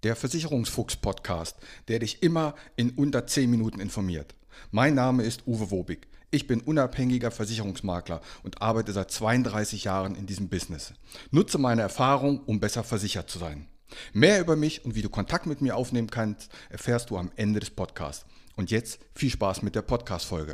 Der Versicherungsfuchs-Podcast, der dich immer in unter 10 Minuten informiert. Mein Name ist Uwe Wobig. Ich bin unabhängiger Versicherungsmakler und arbeite seit 32 Jahren in diesem Business. Nutze meine Erfahrung, um besser versichert zu sein. Mehr über mich und wie du Kontakt mit mir aufnehmen kannst, erfährst du am Ende des Podcasts. Und jetzt viel Spaß mit der Podcast-Folge.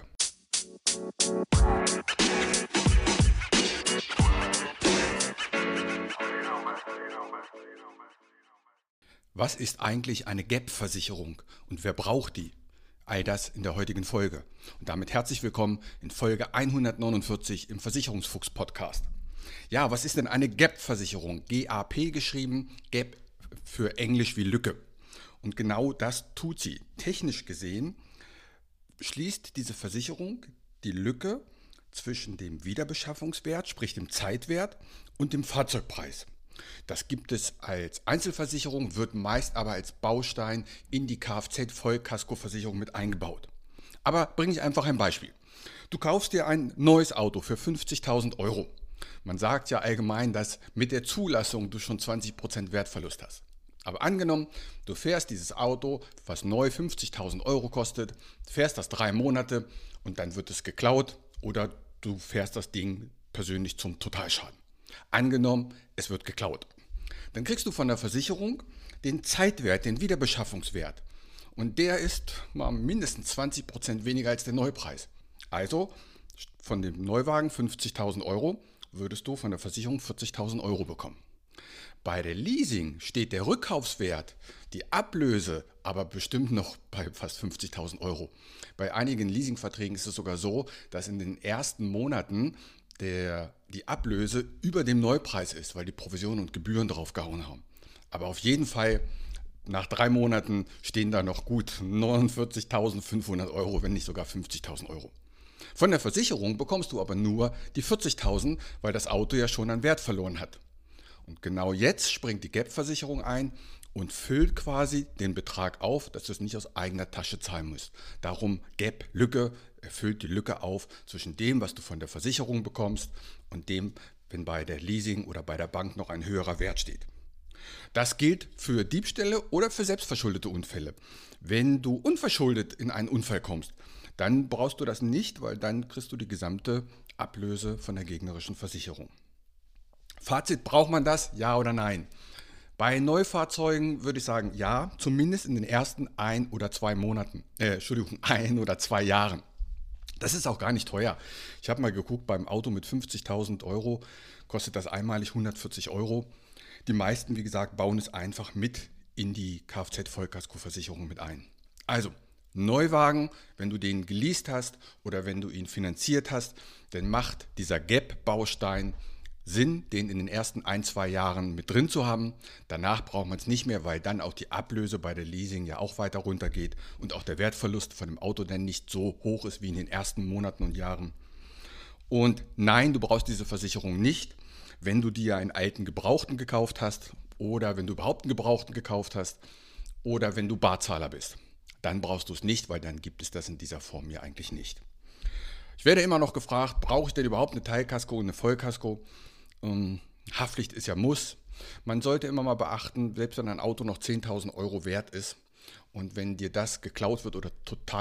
Was ist eigentlich eine Gap-Versicherung und wer braucht die? All das in der heutigen Folge. Und damit herzlich willkommen in Folge 149 im Versicherungsfuchs-Podcast. Ja, was ist denn eine Gap-Versicherung? GAP geschrieben, Gap für Englisch wie Lücke. Und genau das tut sie. Technisch gesehen schließt diese Versicherung die Lücke zwischen dem Wiederbeschaffungswert, sprich dem Zeitwert, und dem Fahrzeugpreis. Das gibt es als Einzelversicherung, wird meist aber als Baustein in die Kfz-Vollkaskoversicherung mit eingebaut. Aber bringe ich einfach ein Beispiel. Du kaufst dir ein neues Auto für 50.000 Euro. Man sagt ja allgemein, dass mit der Zulassung du schon 20% Wertverlust hast. Aber angenommen, du fährst dieses Auto, was neu 50.000 Euro kostet, fährst das 3 Monate und dann wird es geklaut oder du fährst das Ding persönlich zum Totalschaden. Angenommen, es wird geklaut. Dann kriegst du von der Versicherung den Zeitwert, den Wiederbeschaffungswert. Und der ist mindestens 20% weniger als der Neupreis. Also von dem Neuwagen 50.000 Euro würdest du von der Versicherung 40.000 Euro bekommen. Bei der Leasing steht der Rückkaufswert, die Ablöse, aber bestimmt noch bei fast 50.000 Euro. Bei einigen Leasingverträgen ist es sogar so, dass in den ersten Monaten die Ablöse über dem Neupreis ist, weil die Provisionen und Gebühren drauf gehauen haben. Aber auf jeden Fall, nach 3 Monaten stehen da noch gut 49.500 Euro, wenn nicht sogar 50.000 Euro. Von der Versicherung bekommst du aber nur die 40.000, weil das Auto ja schon an Wert verloren hat. Und genau jetzt springt die Gap-Versicherung ein und füllt quasi den Betrag auf, dass du es nicht aus eigener Tasche zahlen musst. Darum Gap, Lücke, erfüllt die Lücke auf zwischen dem, was du von der Versicherung bekommst und dem, wenn bei der Leasing oder bei der Bank noch ein höherer Wert steht. Das gilt für Diebstähle oder für selbstverschuldete Unfälle. Wenn du unverschuldet in einen Unfall kommst, dann brauchst du das nicht, weil dann kriegst du die gesamte Ablöse von der gegnerischen Versicherung. Fazit, braucht man das? Ja oder nein? Bei Neufahrzeugen würde ich sagen, ja, zumindest in den ersten 1 oder 2 Jahren. Das ist auch gar nicht teuer. Ich habe mal geguckt, beim Auto mit 50.000 Euro kostet das einmalig 140 Euro. Die meisten, wie gesagt, bauen es einfach mit in die Kfz-Vollkaskoversicherung mit ein. Also, Neuwagen, wenn du den geleast hast oder wenn du ihn finanziert hast, dann macht dieser Gap-Baustein Sinn, den in den ersten 1, 2 Jahren mit drin zu haben. Danach braucht man es nicht mehr, weil dann auch die Ablöse bei der Leasing ja auch weiter runtergeht und auch der Wertverlust von dem Auto dann nicht so hoch ist wie in den ersten Monaten und Jahren. Und nein, du brauchst diese Versicherung nicht, wenn du dir einen alten Gebrauchten gekauft hast oder wenn du überhaupt einen Gebrauchten gekauft hast oder wenn du Barzahler bist. Dann brauchst du es nicht, weil dann gibt es das in dieser Form ja eigentlich nicht. Ich werde immer noch gefragt, brauche ich denn überhaupt eine Teilkasko und eine Vollkasko? Haftpflicht ist ja Muss. Man sollte immer mal beachten, selbst wenn ein Auto noch 10.000 Euro wert ist und wenn dir das geklaut wird oder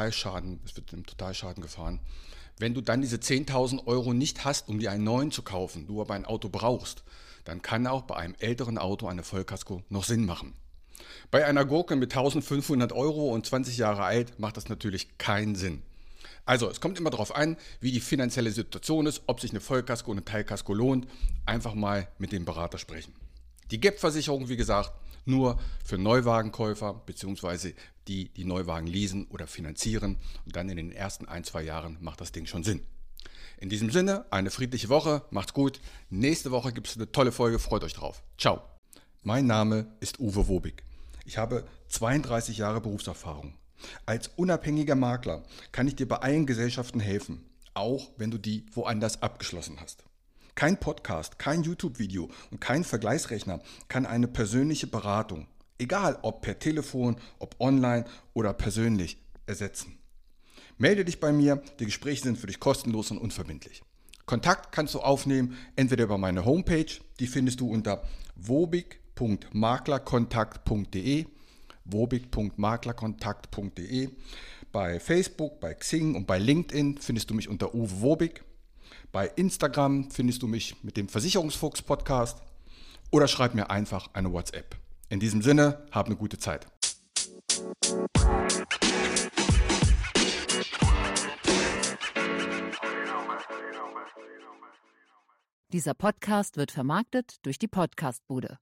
es wird im Totalschaden gefahren, wenn du dann diese 10.000 Euro nicht hast, um dir einen neuen zu kaufen, du aber ein Auto brauchst, dann kann auch bei einem älteren Auto eine Vollkasko noch Sinn machen. Bei einer Gurke mit 1.500 Euro und 20 Jahre alt macht das natürlich keinen Sinn. Also, es kommt immer darauf an, wie die finanzielle Situation ist, ob sich eine Vollkasko und eine Teilkasko lohnt. Einfach mal mit dem Berater sprechen. Die Gap-Versicherung, wie gesagt, nur für Neuwagenkäufer bzw. die Neuwagen leasen oder finanzieren. Und dann in den ersten 1, 2 Jahren macht das Ding schon Sinn. In diesem Sinne, eine friedliche Woche, macht's gut. Nächste Woche gibt es eine tolle Folge, freut euch drauf. Ciao. Mein Name ist Uwe Wobig. Ich habe 32 Jahre Berufserfahrung. Als unabhängiger Makler kann ich dir bei allen Gesellschaften helfen, auch wenn du die woanders abgeschlossen hast. Kein Podcast, kein YouTube-Video und kein Vergleichsrechner kann eine persönliche Beratung, egal ob per Telefon, ob online oder persönlich, ersetzen. Melde dich bei mir, die Gespräche sind für dich kostenlos und unverbindlich. Kontakt kannst du aufnehmen, entweder über meine Homepage, die findest du unter wobig.maklerkontakt.de, wobig.maklerkontakt.de. Bei Facebook, bei Xing und bei LinkedIn findest du mich unter Uwe Wobig. Bei Instagram findest du mich mit dem Versicherungsfuchs-Podcast oder schreib mir einfach eine WhatsApp. In diesem Sinne, hab eine gute Zeit. Dieser Podcast wird vermarktet durch die Podcast-Bude.